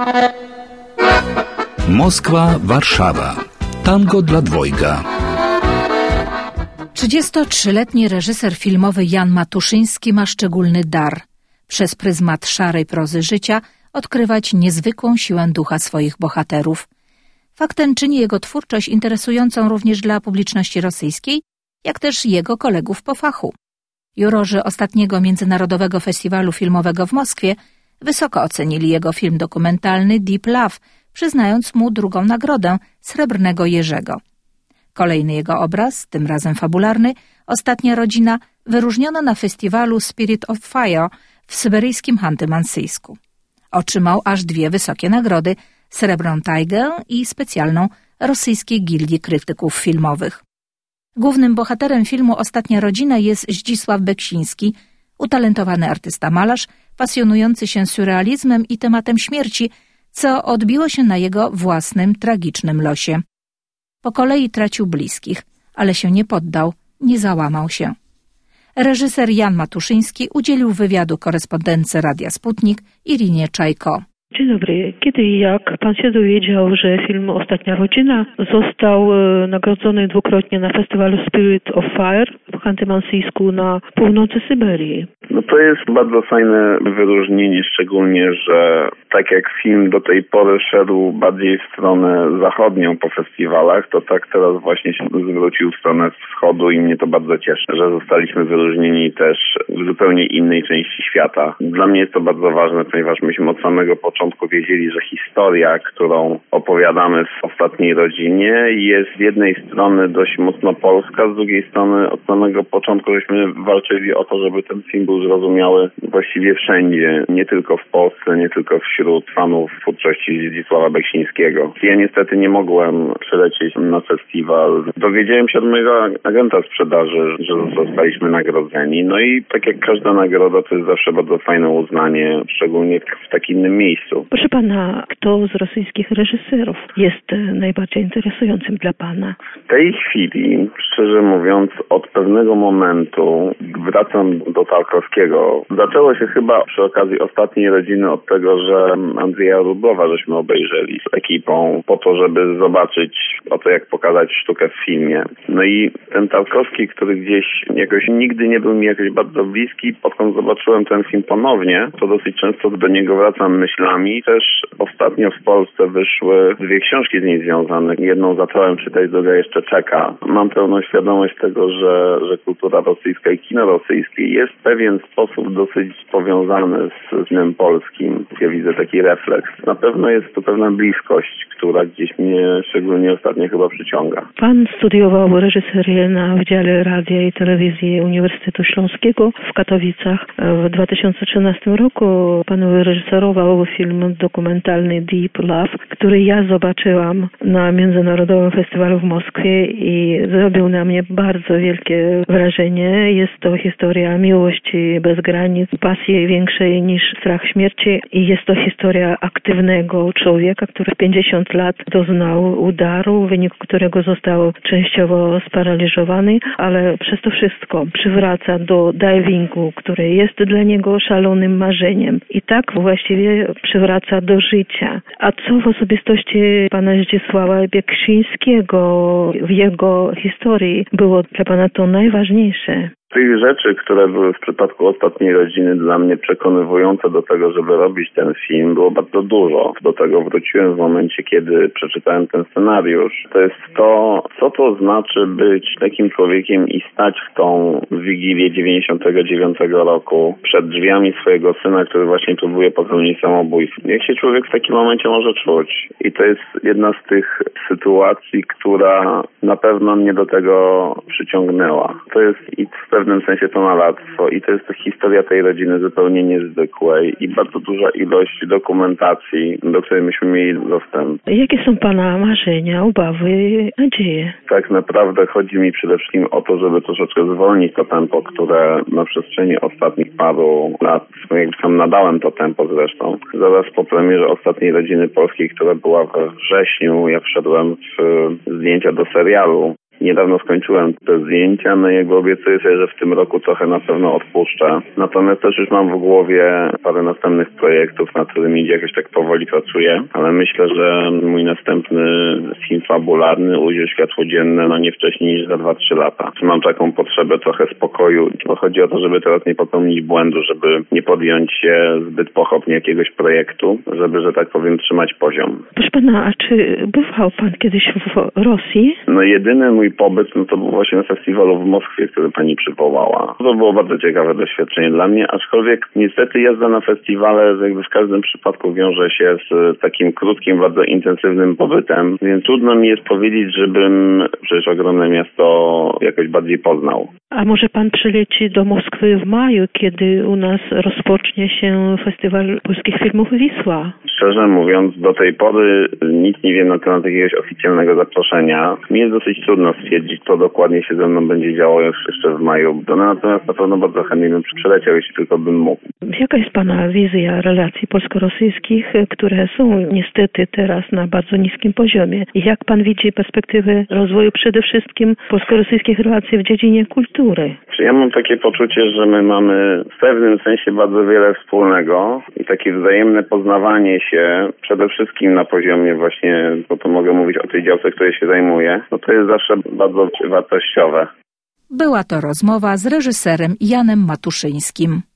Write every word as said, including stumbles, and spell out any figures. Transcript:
Moskwa, Warszawa. Tango dla dwojga. trzydziestotrzyletni reżyser filmowy Jan Matuszyński ma szczególny dar. Przez pryzmat szarej prozy życia odkrywać niezwykłą siłę ducha swoich bohaterów. Fakt ten czyni jego twórczość interesującą również dla publiczności rosyjskiej, jak też jego kolegów po fachu. Jurorzy ostatniego Międzynarodowego Festiwalu Filmowego w Moskwie wysoko ocenili jego film dokumentalny Deep Love, przyznając mu drugą nagrodę Srebrnego Jerzego. Kolejny jego obraz, tym razem fabularny, Ostatnia rodzina, wyróżniono na festiwalu Spirit of Fire w syberyjskim Chanty-Mansijsku. Otrzymał aż dwie wysokie nagrody, Srebrną Tajgę i specjalną Rosyjskiej Gildii Krytyków Filmowych. Głównym bohaterem filmu Ostatnia rodzina jest Zdzisław Beksiński, utalentowany artysta-malarz, pasjonujący się surrealizmem i tematem śmierci, co odbiło się na jego własnym tragicznym losie. Po kolei tracił bliskich, ale się nie poddał, nie załamał się. Reżyser Jan Matuszyński udzielił wywiadu korespondentce Radia Sputnik Irinie Czajko. Dzień dobry. Kiedy i jak pan się dowiedział, że film Ostatnia rodzina został e, nagrodzony dwukrotnie na festiwalu Spirit of Fire w Chanty-Mansijsku na północy Syberii? No to jest bardzo fajne wyróżnienie, szczególnie, że tak jak film do tej pory szedł bardziej w stronę zachodnią po festiwalach, to tak teraz właśnie się zwrócił w stronę wschodu i mnie to bardzo cieszy, że zostaliśmy wyróżnieni też w zupełnie innej części świata. Dla mnie jest to bardzo ważne, ponieważ myśmy od samego początku wiedzieli, że historia, którą opowiadamy w Ostatniej rodzinie, jest z jednej strony dość mocno polska, z drugiej strony od samego początku żeśmy walczyli o to, żeby ten film był zrozumiały właściwie wszędzie, nie tylko w Polsce, nie tylko wśród fanów twórczości Zdzisława Beksińskiego. Ja niestety nie mogłem przylecieć na festiwal. Dowiedziałem się od mojego agenta sprzedaży, że zostaliśmy nagrodzeni. No i tak jak każda nagroda, to jest zawsze bardzo fajne uznanie, szczególnie w takim innym miejscu. Proszę pana, kto z rosyjskich reżyserów jest najbardziej interesującym dla pana? W tej chwili, szczerze mówiąc, od pewnego momentu wracam do Tarkowskiego. Zaczęło się chyba przy okazji Ostatniej rodziny od tego, że Andrzeja Rublowa żeśmy obejrzeli z ekipą po to, żeby zobaczyć o to, jak pokazać sztukę w filmie. No i ten Tarkowski, który gdzieś jakoś nigdy nie był mi jakoś bardzo bliski, potem zobaczyłem ten film ponownie, to dosyć często do niego wracam myślami. Też ostatnio w Polsce wyszły dwie książki z nim związane. Jedną zacząłem czytać, druga jeszcze czeka. Mam pełną świadomość tego, że, że kultura rosyjska i kino rosyjskie jest w pewien sposób dosyć powiązany z kinem polskim. Ja widzę taki refleks. Na pewno jest to pewna bliskość, która gdzieś mnie szczególnie ostatnio chyba przyciąga. Pan studiował reżyserię na Wydziale Radia i Telewizji Uniwersytetu Śląskiego w Katowicach. W dwa tysiące trzynastym roku pan reżyserował film dokumentalny Deep Love, który ja zobaczyłam na Międzynarodowym Festiwalu w Moskwie i zrobił na mnie bardzo wielkie wrażenie. Jest to historia miłości bez granic, pasji większej niż strach śmierci i jest to historia aktywnego człowieka, który w pięćdziesiąt lat doznał udaru, w wyniku którego został częściowo sparaliżowany, ale przez to wszystko przywraca do divingu, który jest dla niego szalonym marzeniem i tak właściwie przywraca do życia. A co w osobistości pana Zdzisława Beksińskiego, w jego historii było dla pana to najważniejsze? Tych rzeczy, które były w przypadku Ostatniej rodziny dla mnie przekonywujące do tego, żeby robić ten film, było bardzo dużo. Do tego wróciłem w momencie, kiedy przeczytałem ten scenariusz. To jest to, co to znaczy być takim człowiekiem i stać w tą Wigilię dziewięćdziesiątego dziewiątego roku przed drzwiami swojego syna, który właśnie próbuje popełnić samobójstwo. Jak się człowiek w takim momencie może czuć? I to jest jedna z tych sytuacji, która na pewno mnie do tego przyciągnęła. To jest i w pewnym sensie to malactwo i to jest historia tej rodziny zupełnie niezwykłej i bardzo duża ilość dokumentacji, do której myśmy mieli dostęp. Jakie są pana marzenia, obawy, nadzieje? Tak naprawdę chodzi mi przede wszystkim o to, żeby troszeczkę zwolnić to tempo, które na przestrzeni ostatnich paru lat, jakby sam nadałem to tempo zresztą. Zaraz po premierze Ostatniej rodziny polskiej, która była we wrześniu, ja wszedłem w zdjęcia do serialu. Niedawno skończyłem te zdjęcia, no i jakby obiecuję sobie, że w tym roku trochę na pewno odpuszczę. Natomiast też już mam w głowie parę następnych projektów, nad którymi jakoś tak powoli pracuję, ale myślę, że mój następny film fabularny ujrzy światło dzienne no nie wcześniej niż za dwa trzy lata. Mam taką potrzebę trochę spokoju, bo chodzi o to, żeby teraz nie popełnić błędu, żeby nie podjąć się zbyt pochopnie jakiegoś projektu, żeby, że tak powiem, trzymać poziom. Proszę pana, a czy bywał pan kiedyś w Rosji? No jedyny mój pobyt no to był właśnie na festiwalu w Moskwie, który pani przywołała. To było bardzo ciekawe doświadczenie dla mnie, aczkolwiek niestety jazda na festiwale jakby w każdym przypadku wiąże się z takim krótkim, bardzo intensywnym pobytem, więc trudno mi jest powiedzieć, żebym przecież ogromne miasto jakoś bardziej poznał. A może pan przyleci do Moskwy w maju, kiedy u nas rozpocznie się Festiwal Polskich Filmów Wisła? Szczerze mówiąc, do tej pory nic nie wiem na temat jakiegoś oficjalnego zaproszenia. Mi jest dosyć trudno stwierdzić, co dokładnie się ze mną będzie działo już jeszcze w maju. No, natomiast na pewno bardzo chętnie bym przyleciał, jeśli tylko bym mógł. Jaka jest pana wizja relacji polsko-rosyjskich, które są niestety teraz na bardzo niskim poziomie? I jak pan widzi perspektywy rozwoju przede wszystkim polsko-rosyjskich relacji w dziedzinie kultury? Ja mam takie poczucie, że my mamy w pewnym sensie bardzo wiele wspólnego i takie wzajemne poznawanie się przede wszystkim na poziomie właśnie, bo to mogę mówić o tej działce, której się zajmuję, no to jest zawsze bardzo wartościowe. Była to rozmowa z reżyserem Janem Matuszyńskim.